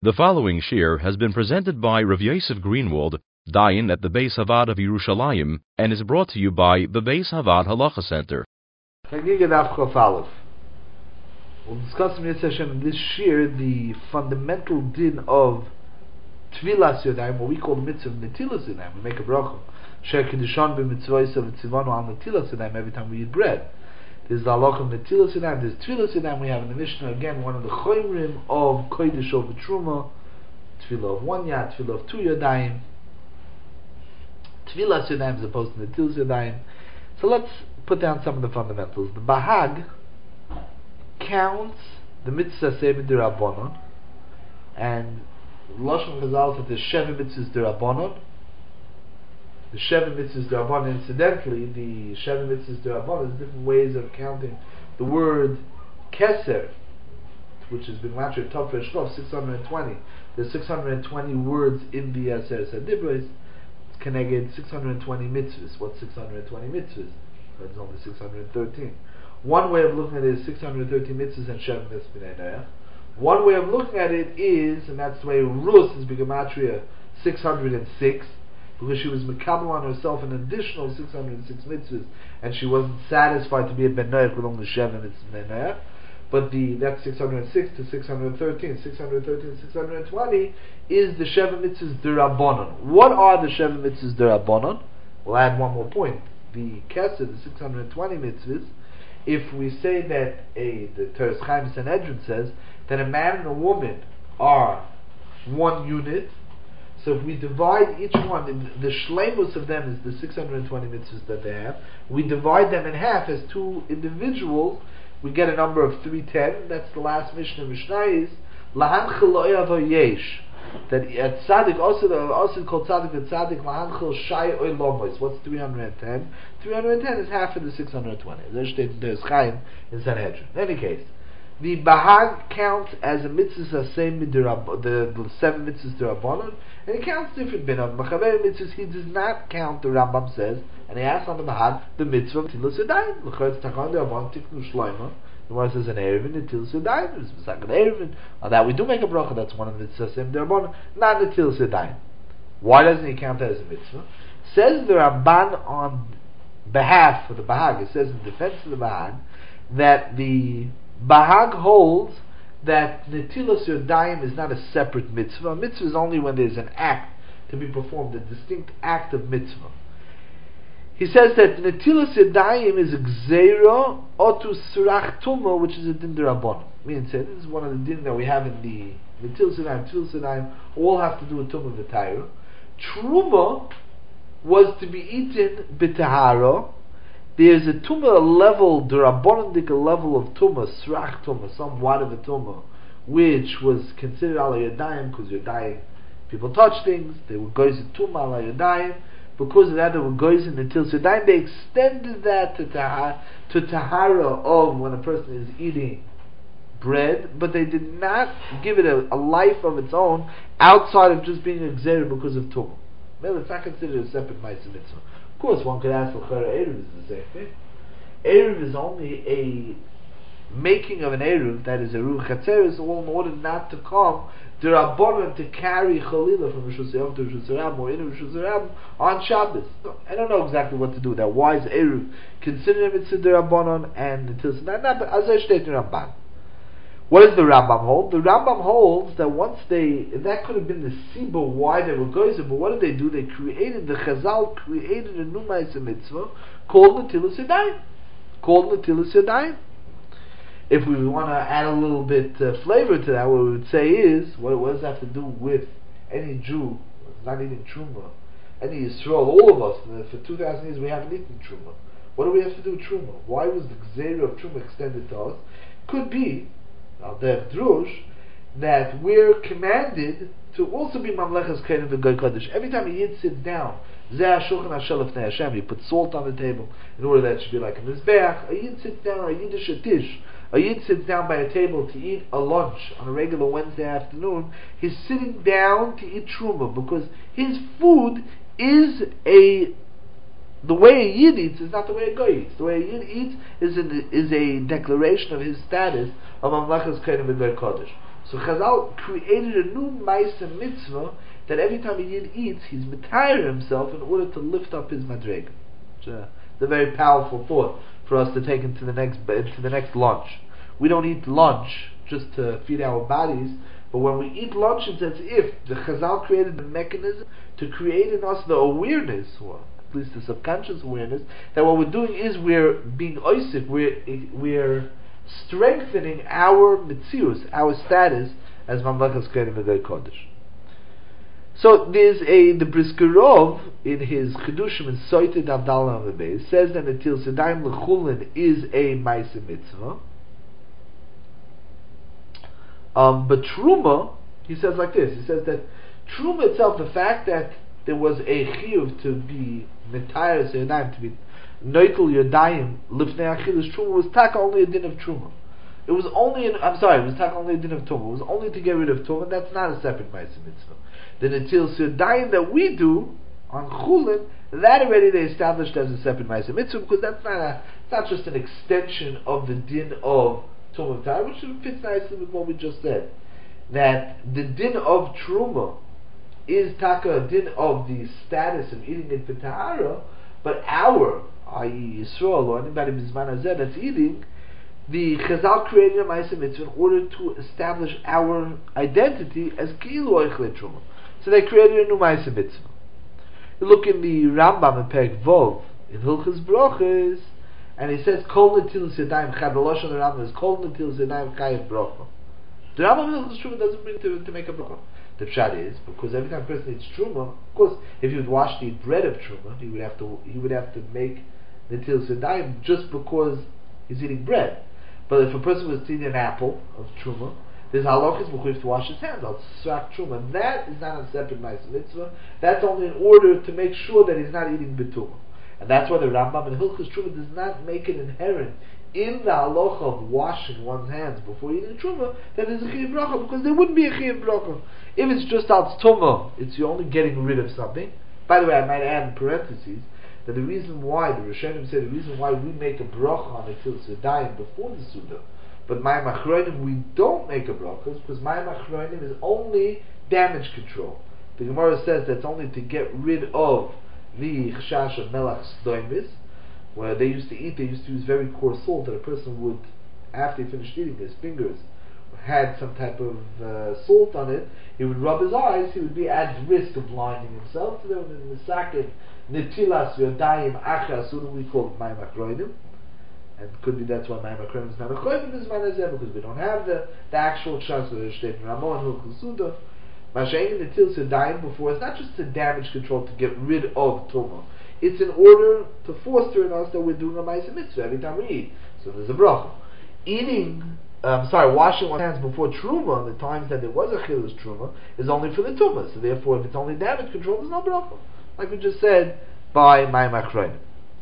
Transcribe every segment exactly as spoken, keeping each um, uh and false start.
The following shir has been presented by Rav Yosef Greenwald, Dayan at the Beis Havad of Yerushalayim, and is brought to you by the Beis Havad Halacha Center. We'll discuss in this shir the fundamental din of Tvilas Yodayim, what we call the mitzvah of Netilas Yodayim. We make a bracha. Sher Kedushan b'mitzvahs of Tzivanu al Netilas Yodayim every time we eat bread. There's the halacha of Netilas Yodayim, there's Tvilas Yodayim. We have in the Mishnah again one of the choimrim of Kodesh over Truma, Tvilah of one yad, Tvilah of two Yodayim, Tvilas Yodayim as opposed to Netilas Yodayim. So let's put down some of the fundamentals. The Bahag counts the mitzvah seven d'Rabbanon, and Lashon Chazal says the Sheva mitzvahs d'Rabbanon. The Sheva mitzvahs d'Rabbanon. Incidentally, the Sheva mitzvahs d'Rabbanon is different ways of counting the word Keser, which has been latched top for Shlof six hundred twenty. There's six hundred twenty words in the Aseret Sadibros. It's connected six hundred twenty mitzvahs. What's six hundred twenty mitzvahs? There's only six hundred thirteen. One way of looking at it is six hundred thirteen mitzvahs and Sheva mitzvahs. One way of looking at it is, and that's the way Rus is Begematria six hundred six, because she was Mekabel on herself an additional six hundred six mitzvahs, and she wasn't satisfied to be a Ben Noach with only Sheva mitzvahs. But the that's six hundred six to six hundred thirteen. six hundred thirteen to six hundred twenty is the Sheva mitzvahs d'Rabbanon. What are the Sheva mitzvahs d'Rabbanon? We'll add one more point. The Kesed, the six hundred twenty mitzvahs, if we say that a the Teres Chaim Sanhedrin says that a man and a woman are one unit, so if we divide each one, the shleimus of them is the six hundred twenty mitzvahs that they have, we divide them in half as two individuals, we get a number of three hundred ten. That's the last Mishnah. Mishnah is Lahan Chil Yesh, that at Tzaddik, also the also called Tzaddik, the Tzaddik Lahan Chil Shai Oilomos. What's three hundred ten? three hundred ten is half of the six hundred twenty. There steht there's Chaim in Sanhedrin. In any case, the Bahag counts as a mitzvah same the the seven mitzvahs d'Rabbanon, and it counts different. Ben of Machaber mitzvahs he does not count. The Rambam says, and he asks on the Bahag the mitzvah of Tilas Yadayim. L'chayt takon d'Rabbanon tiknu shloima. The one says an erevin the Tilas Yadayim. It's beside an erevin. On that we do make a bracha. That's one of the mitzvahs same d'Rabbanon, not the Tilas Yadayim. Why doesn't he count that as a mitzvah? Says the Ramban on behalf of the Bahag. It says in defense of the Bahag that the Bahag holds that Netilas Yodayim is not a separate mitzvah. A mitzvah is only when there's an act to be performed, a distinct act of mitzvah. He says that Netilas Yodayim is a gzeira otu surach tumah, which is a din d'Rabbanon. Meaning, this is one of the din that we have in the Netilas Yodayim. Netilas Yodayim all have to do with tumah v'tayra. Truma was to be eaten b'tahara. There's a tumah level, the rabbonic level of tumah, srach tumah, somewhat of a tumah, which was considered ala yadayim, because yadayim, people touch things, they were goys in tumah ala yadayim, because of that they were goys in until yadayim, they extended that to, tahara, to tahara of when a person is eating bread, but they did not give it a, a life of its own, outside of just being exerted because of tumah. Well, it's not considered a separate ma'aseh mitzvah. Of course, one could ask, L'chara Eruv is the same thing. Eruv is only a making of an Eruv, that is a Ruach Chatzeres, all in order not to come the Rabbanon to carry Chalila from Rishus Yom to Rishus Rabim or in Rishus Rabim on Shabbos. So, I don't know exactly what to do with that. Why is Eruv considered a mitzvah the Rabbanon and until not, not, but as I state in Ramban. What does the Rambam hold? The Rambam holds that once they, that could have been the Siba why they were goyim, but what did they do? They created, the Chazal created a new ma'aseh mitzvah called Netilas Yadayim. Called Netilas Yadayim. If we want to add a little bit uh, flavor to that, what we would say is, what, what does that have to do with any Jew not eating Truma? Any Yisrael, all of us, uh, for two thousand years we haven't eaten Truma. What do we have to do with Truma? Why was the Gzeira of Truma extended to us? Could be Al Derech Drush, that we're commanded to also be Mamlechas Kenim v'Goy Kodesh. Every time a Yid sits down, Zeh HaShulchan Hashel Lefnei Hashem, you put salt on the table in order that it should be like a Mizbeach. A Yid sits down, a Yiddish Tish, a Yid sits down by a table to eat a lunch on a regular Wednesday afternoon. He's sitting down to eat Truma because his food is a the way a Yid eats is not the way a Goy eats. The way a Yid eats is, an, is a declaration of his status of Mamlechas Kenim v'Goy Kodesh. So Chazal created a new Maisa Mitzvah that every time a Yid eats, he's mitayr himself in order to lift up his madrega. It's a, it's a very powerful thought for us to take into the next into the next lunch. We don't eat lunch just to feed our bodies, but when we eat lunch, it's as if the Chazal created the mechanism to create in us the awareness, or at least the subconscious awareness, that what we're doing is we're being oisik, we're we're strengthening our mitzius, our status as Mamlechas Kohanim V'Goy Kodesh. So there's a the Briskerov in his Chedushim and Soited Avdallah Amabez says that Netil Sedayim L'Chulin is a Maisa Mitzvah. Um, but Truma, he says like this. He says that Truma itself, the fact that there was a chiyuv to be Mitayr Sedayim, to be Noitel Yodayim Lifnei Achilus Truma, was taka only a din of Truma. It was only, an, I'm sorry, it was taka only a din of Truma. It was only to get rid of Truma. That's not a separate Maisa Mitzvah. The Netil Sedayim that we do on Chulin, that already they established as a separate Maisa Mitzvah, because that's not a, it's not just an extension of the din of Truma V'Tahara, which fits nicely with what we just said. That the din of Truma is taka a din of the status of eating it for Tahara, but our, that is Yisrael, or anybody Bizman Hazeh that's eating, the Chazal created a Maisa Mitzvah in order to establish our identity as Ki'ilu Oichle Truma. So they created a new Maisa Mitzvah. You look in the Rambam in Perek Vov, in Hilchos Brochos, and he says, Kol Netil Sedayim Chayav. The Lashon of the Rambam is Kol Netil Sedayim Chayav Brocha. The Rambam in Hilchos Truma doesn't bring to, to make a brocha. The pshat is, because every time a person eats Truma, of course, if he would wash the bread of Truma, he would have to he would have to make Netil Sedayim just because he's eating bread. But if a person was eating an apple of Truma, there's halachas b'chuyev to wash his hands. I'll srak Truma. That is not a separate Maisa Mitzvah. That's only in order to make sure that he's not eating Betumah. And that's why the Rambam in Hilchos Truma does not make it inherent in the halacha of washing one's hands before eating Truma that there's a chiyuv bracha, because there wouldn't be a chiyuv bracha. If it's just al tumah, it's you're only getting rid of something. By the way, I might add in parentheses that the reason why, the Rishonim say the reason why we make a bracha on Netil Sedayim before the Suda, but Mayim Achronim we don't make a bracha, is because Mayim Achronim is only damage control. The Gemara says that's only to get rid of the chashash of melach sdoimis, where they used to eat, they used to use very coarse salt that a person would, after he finished eating, his fingers had some type of uh, salt on it, he would rub his eyes, he would be at risk of blinding himself. So then in the second Netilas Yodayim Achas, what do we call it? Mayim Achronim. And could be that's why Mayim Achronim is not a Choyim in this manner, because we don't have the, the actual chance of the Shteit Ramon Hilchos Suda. Masha'in Netil Sedayim before, it's not just to damage control, to get rid of Tumah. It's in order to foster in us that we're doing a Maisa Mitzvah every time we eat. So there's a bracha. Eating, um, sorry, washing one's hands before Truma, the times that there was a Chilus Truma, is only for the Tumah. So therefore, if it's only damage control, there's no bracha. Like we just said, by Mayim Achronim.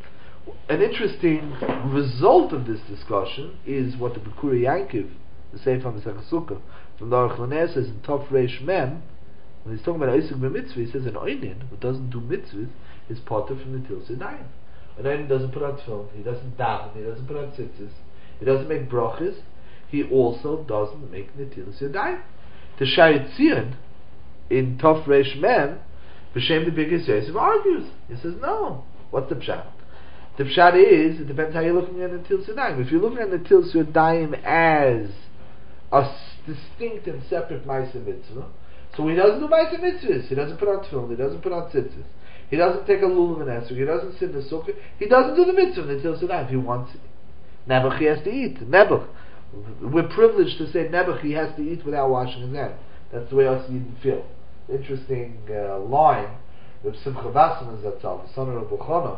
An interesting result of this discussion is what the Bikurim Yankiv, the Sefer Masechus Sukkah, from the Aruch LaNer says in Tov Reish Mem, when he's talking about Isuk b'mitzvah, he says an Oinin who doesn't do mitzvahs is potter from the Netil Sedayim. An Oinin doesn't put on tefillin, he doesn't daven, he doesn't put on tzitzis, he doesn't make brachas, he also doesn't make Netil Sedayim. The Shari Tzion in Tov Reish Mem, B'Shem the Biggest Yosef argues. He says no. What's the pshat? The pshat is, it depends how you're looking at Netil Sedayim. If you're looking at Netil Sedayim as a distinct and separate Maisa Mitzvah, so he doesn't do Maisa Mitzvahs, he doesn't put on tefillin, he doesn't put on tzitzis, he doesn't take a lulav and esrog, he doesn't sit in the sukkah, he doesn't do the mitzvah Netil Sedayim if he wants it. Nebuch he has to eat. Nebuch. We're privileged to say Nebuch he has to eat without washing his hands. That's the way us Yidden feel. Interesting uh, line, Reb Simcha Wasserman Zatzal, the son of Reb Elchanan,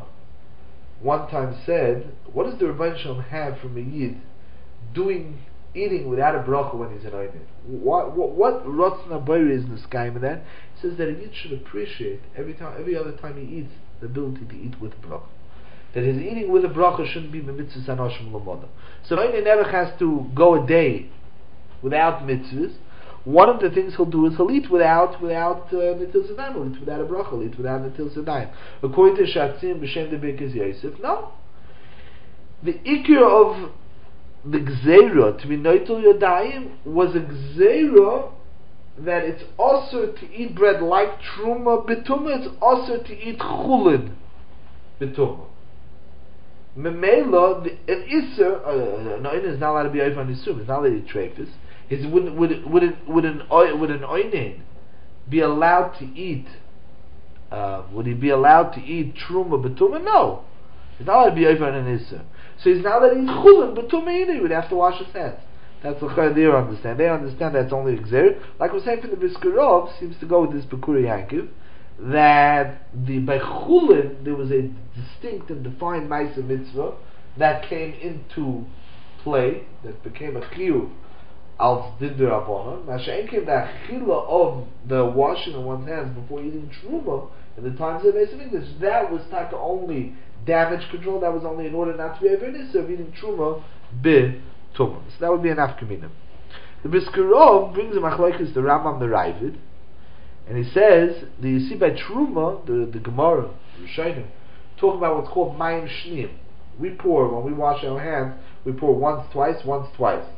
one time said, what does the Rebbeinu Shalom have from a Yid doing, eating without a bracha when he's an Oinen? What what, what Ratzon HaBoreh is in the sky in that? He says that a Yid should appreciate every time, every other time he eats, the ability to eat with a bracha. That his eating with a bracha shouldn't be mitzvahs anoshim l'moda. So Oinen never has to go a day without mitzvahs. One of the things he'll do is he'll eat without without Netil Sedayim, he'll eat without a bracha, he'll eat without Netil Sedayim. According to Shatzim B'Shem the Biggest Yosef, no. The ikir of the gzeira to be noitul yadayim was a gzeira that it's also to eat bread like truma betuma. It's also to eat chulin betuma. Memela, an iser, uh, no, is not allowed to be over on isur. It's not allowed to eat treifus. Is would would would it, would an would an oinen be allowed to eat? Uh, would he be allowed to eat truma betuma? No, he's not allowed to be over on an iser. So he's not allowed to eat chulin betuma either. He would have to wash his hands. That's what they understand. They understand that's only a gzer. Like we're saying from the Biskurov, seems to go with this Bekuri Yankiv, that the by chulin there was a distinct and defined Maisa Mitzvah that came into play, that became a chiyuv al didur abonon. Masha'en came the achila of the washing of one's hands before eating truma in the times of Maisa English. That was not the only damage control. That was only in order not to be avernis of eating truma bi. So that would be an afkamina. The Biskurov brings a machlokes the Rambam the Ravid, and he says that you see by Truma the the Gemara the Rishonim talk about what's called mayim shniim. We pour when we wash our hands. We pour once, twice, once, twice.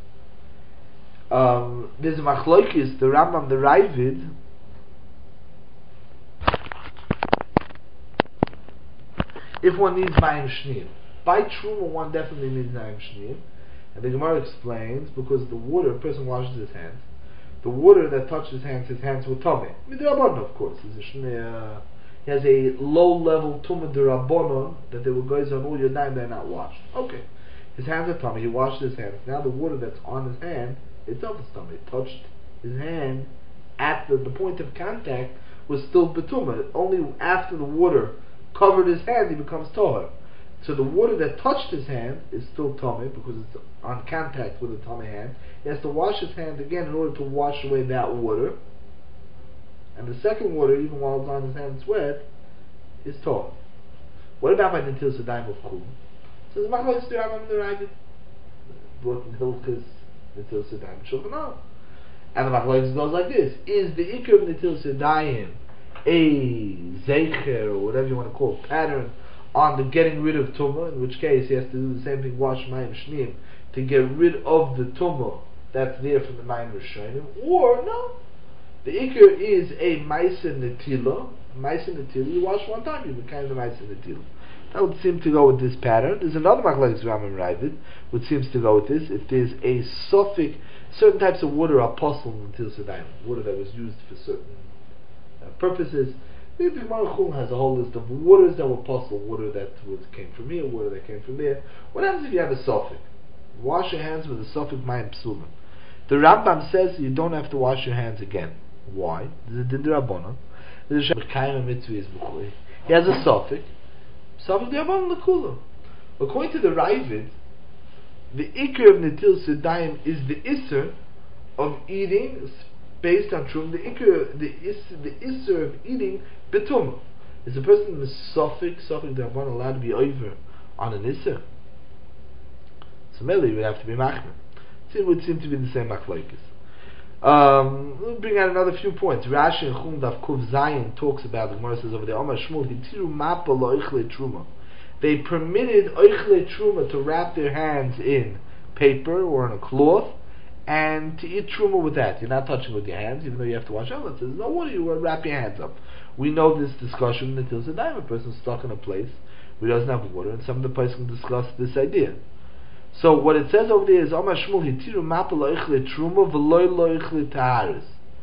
Um, there's a machlokes the Rambam the Ravid. If one needs mayim shniim, by Truma one definitely needs mayim shniim. And the Gemara explains, because the water, a person washes his hands, the water that touches his hands, his hands will tummy. Midrabanon, of course. Uh, he has a low-level tumah derabonon that they will go on all your time, they're not washed. Okay. His hands are tummy, he washed his hands. Now the water that's on his hand, itself is tummy. It touched his hand at the, the point of contact was still betuma. Only after the water covered his hand, he becomes tohar. So the water that touched his hand is still tummy because it's on contact with the tummy hand. He has to wash his hand again in order to wash away that water. And the second water, even while it's on his hand wet, is tummy. What about by Nitil Sedayim of Chum? So the Machlokes the Rambam the Ravid brought in Hilchos Nitil Sedayim Shulchan Aruch. And the Machlokes goes like this: is the Iker of Nitil Sedayim a Zeicher or whatever you want to call it, pattern on the getting rid of tumah, in which case he has to do the same thing, wash mayim shniim, to get rid of the tumah that's there from the mayim rishonim, or no, the ikar is a maisa netila, maisa netila, you wash one time, you become the maisa netila. That would seem to go with this pattern. There's another machlokes Rambam Ravid, which seems to go with this. If there's a suffix, certain types of water are possible until Sedayim, water that was used for certain uh, purposes. The Gemara Chulin has a whole list of waters that were possible, water that was, came from here, water that came from there. What happens if you have a suffix? Wash your hands with a suffix mayim psulim. The Rambam says you don't have to wash your hands again. Why? There's a din d'Rabbanan. There's a Mekayim mitzvah is b'chui. He has a suffix. Suffix d'Rabbanan l'kula. According to the Ravid, the ikar of Nitil Sedayim is the isser of eating based on Trum. The ikar, the isser, the isser of eating betum. Is a person with suffix, suffix d'Rabbanan allowed to be over on an isser? So maybe it would have to be machmer. So it would seem to be the same machlokes. Um, we'll bring out another few points. Rashi and Chum Daf Kuv Zayin talks about, the Gemara says over there, Omar Shmuel hitiru mappa lo'ichle truma. They permitted oichle truma to wrap their hands in paper or in a cloth and to eat truma with that. You're not touching with your hands, even though you have to wash hands. It says, no, what do you wrap your hands up? We know this discussion until Sedayim, a person stuck in a place where he doesn't have water, and some of the places can discuss this idea. So what it says over there is Omar Shmuel hitiru mappa lo'ichle truma v'loy lo'ichle taharis.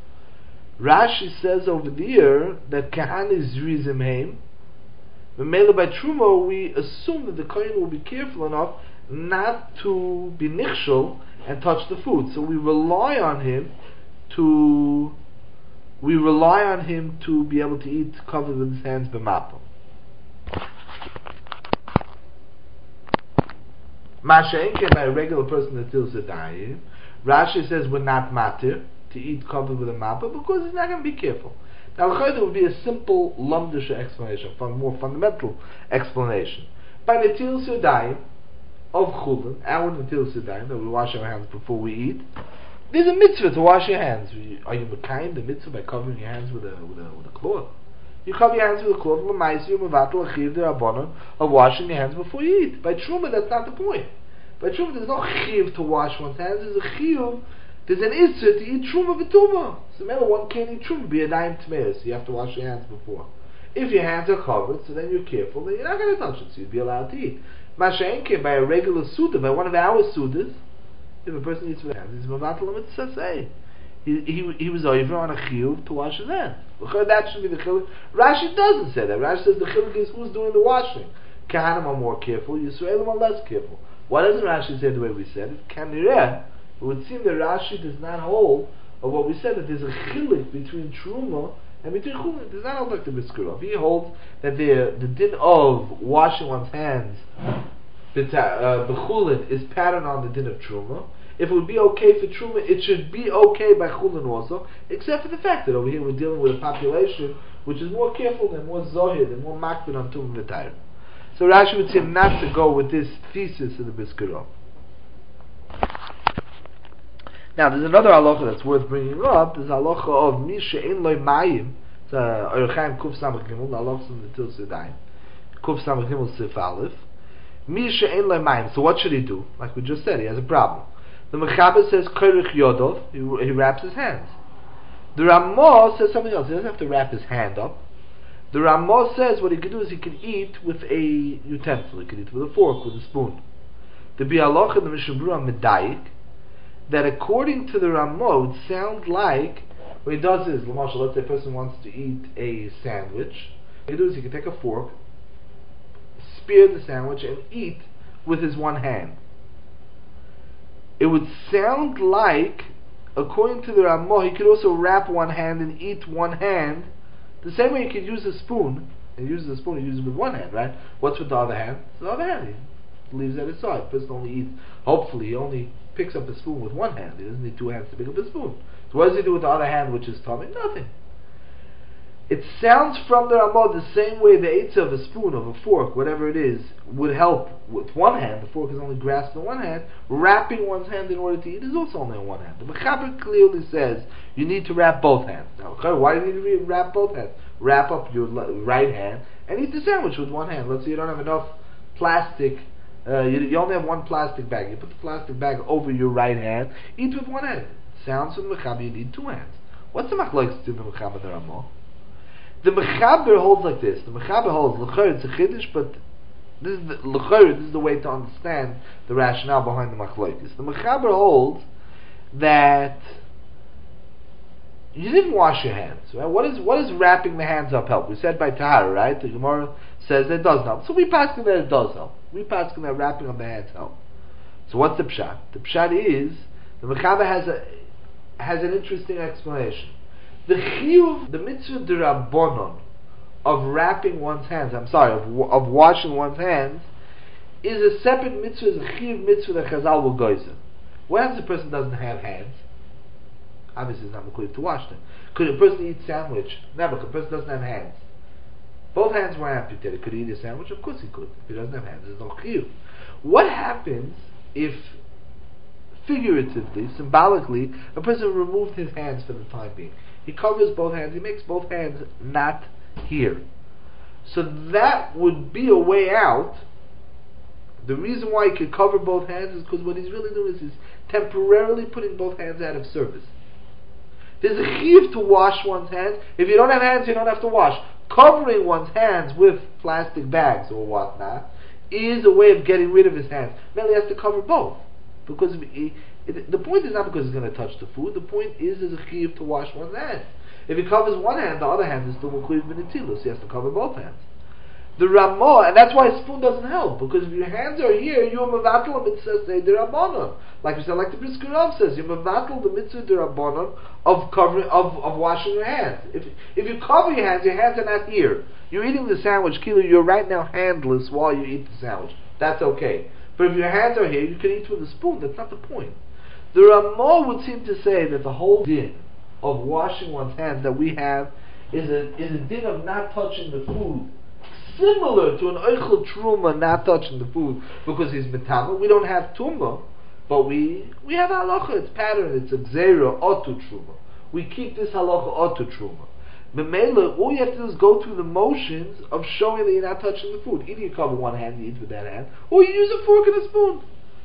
Rashi says over there that kahanis rizim heim. But mainly by truma, we assume that the kohen will be careful enough not to be nichshol and touch the food. So we rely on him to we rely on him to be able to eat covered with his hands b'mappa. Masha'en came by a regular person that tills a dying. Rashi says we're not matir to eat covered with a mappa because he's not going to be careful. Now, there would be a simple lumdisha explanation, a more fundamental explanation. By Netil Sedayim of Chulin, our Netil Sedayim, that we wash our hands before we eat, there's a mitzvah to wash your hands. Are you mekayim the mitzvah by covering your hands with a with a with a cloth? You cover your hands with a cloth, of washing your hands before you eat. By Truma, that's not the point. By truma, there's no chiyuv to wash one's hands. There's a chiyuv. There's an issur to eat truma v'tuma. So remember, one can't eat truma be a nine tmeis. So you have to wash your hands before. If your hands are covered, so then you're careful. Then you're not going to touch it. So you'd be allowed to eat. Masha'enke, by a regular suda, by one of our sudas, if a person eats with hands, he's mevatel mitzvah. He he he was over on a chiyuv to wash his hands. That should be the chiluk. Rashi doesn't say that. Rashi says the chiluk is who's doing the washing. Kahanim are more careful. Yisraelim are less careful. Why doesn't Rashi say the way we said it? Kanireh, it would seem that Rashi does not hold of what we said, that there's a chiluk between truma and between chulin. Does not hold like the Biskurov. He holds that the the din of washing one's hands the uh, chulin is patterned on the din of truma. If it would be okay for truma, it should be okay by chulin also, except for the fact that over here we're dealing with a population which is more careful and more zohid and more makbid on tum v'tayr. So Rashi would seem not to go with this thesis of the Biskurov. Now there's another halacha that's worth bringing up. There's halacha of mi she'en loy mayim. It's a Orchaim Kuf Samach Gimel. The halacha in the Til Sedai. Kuf Samach Gimel Sif Aleph. Mi she'en loy mayim. So what should he do? Like we just said, he has a problem. The Mechaber says Korich Yodov. He, he wraps his hands. The Ramah says something else. He doesn't have to wrap his hand up. The Ramah says what he can do is he can eat with a utensil. He can eat with a fork, with a spoon. The Bialoch and the Mishnah Berurah Medayik, that according to the Ramah, it sounds like what he does is, L'mashal, let's say a person wants to eat a sandwich. What he can do is he can take a fork, spear the sandwich, and eat with his one hand. It would sound like, according to the Ramah, he could also wrap one hand and eat one hand, the same way he could use a spoon. He uses a spoon, he uses it with one hand, right? What's with the other hand? It's the other hand. He leaves it at his side. The person only eats, hopefully, he only picks up a spoon with one hand. He doesn't need two hands to pick up a spoon. So what does he do with the other hand, which is tummy? Nothing. It sounds from the Ramah the same way the eitzah of a spoon, of a fork, whatever it is, would help with one hand. The fork is only grasped in one hand. Wrapping one's hand in order to eat is also only in one hand. The Mechaber clearly says you need to wrap both hands. Now, okay, why do you need to wrap both hands? Wrap up your right hand and eat the sandwich with one hand. Let's say you don't have enough plastic. Uh, you, you only have one plastic bag. You put the plastic bag over your right hand. Eat with one hand. Sounds from the Mechaber you need two hands. What's the machlokes to the Mechaber and the Ramah? The Mechaber holds like this. The Mechaber holds l'chayr, it's a chiddush, but this is the l'chayr, this is the way to understand the rationale behind the machlokes. The Mechaber holds that you didn't wash your hands, right? What is what is wrapping the hands up help? We said by tahara, right? The Gemara says that it does help. So we pass that it does help. We pass that wrapping of the hands help. So what's the pshat? The pshat is the Mechaber has a has an interesting explanation. The chiyuv, the mitzvah d'Rabbanon of wrapping one's hands, I'm sorry, of, of washing one's hands, is a separate mitzvah, is a chiyuv mitzvah that Chazal will goizer. What happens if a person doesn't have hands? Obviously it's not required to wash them. Could a person eat sandwich? Never. A person doesn't have hands. Both hands were amputated. Could he eat a sandwich? Of course he could. If he doesn't have hands, there's no chiyuv. What happens if, figuratively, symbolically, a person removed his hands for the time being? He covers both hands. He makes both hands not here. So that would be a way out. The reason why he could cover both hands is because what he's really doing is he's temporarily putting both hands out of service. There's a chiyuv to wash one's hands. If you don't have hands, you don't have to wash. Covering one's hands with plastic bags or whatnot is a way of getting rid of his hands. Now he has to cover both. Because he, it, the point is not because he's going to touch the food. The point is there's a chiyuv to wash one's hands. If he covers one hand, the other hand is still mukhiv b'netilos. So he has to cover both hands. The Ramah, and that's why a spoon doesn't help, because if your hands are here, you're mevatel mitzvah d'Rabbanon. Like we said, like the Brisker Rav says, you're mevatel the mitzvah d'Rabbanon of covering of, of washing your hands. If if you cover your hands, your hands are not here. You're eating the sandwich, kilo. You're right now handless while you eat the sandwich. That's okay. But if your hands are here, you can eat with a spoon. That's not the point. The Ramah would seem to say that the whole din of washing one's hands that we have is a is a din of not touching the food, similar to an oichel truma not touching the food because he's metama. We don't have tumah, but we we have halacha. It's pattern. It's a gzeira otu truma. We keep this halacha otu truma. Memela, all you have to do is go through the motions of showing that you're not touching the food. Either you cover one hand, you eat with that hand, or you use a fork and a spoon.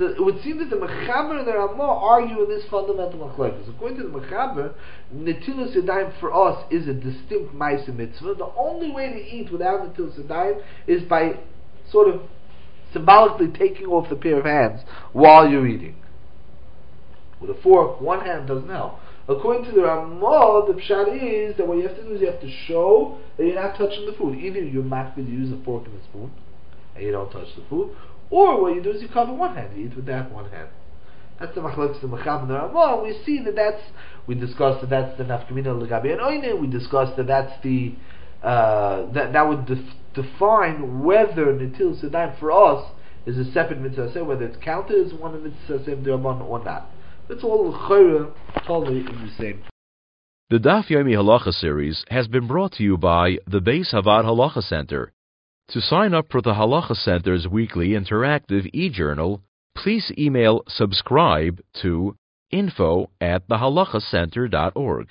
So it would seem that the Mechaber and the Ramah argue in this fundamental machlokes. According to the Mechaber, Netilas Yadayim for us is a distinct Ma'aseh Mitzvah. The only way to eat without Netilas Yadayim is by sort of symbolically taking off the pair of hands while you're eating. With a fork, one hand doesn't help. According to the Ramah, the pshat is that what you have to do is you have to show that you're not touching the food. Either you're makbid, you use a fork and a spoon, and you don't touch the food, or what you do is you cover one hand, you eat with that one hand. That's the machlokes the Mechaber and the Ramah, and we see that that's, we discussed that that's the nafkamina l'gabi and oinen, we discussed that that's the, uh, that, that would def- define whether Netilas Yadayim for us is a separate mitzvah, whether it's counted as one of the mitzvah or not. That's all l'chayra, totally in the same. The Daf Yomi Halacha series has been brought to you by the Beis Havad Halacha Center. To sign up for the Halacha Center's weekly interactive e-journal, please email subscribe to info at the halacha center dot org.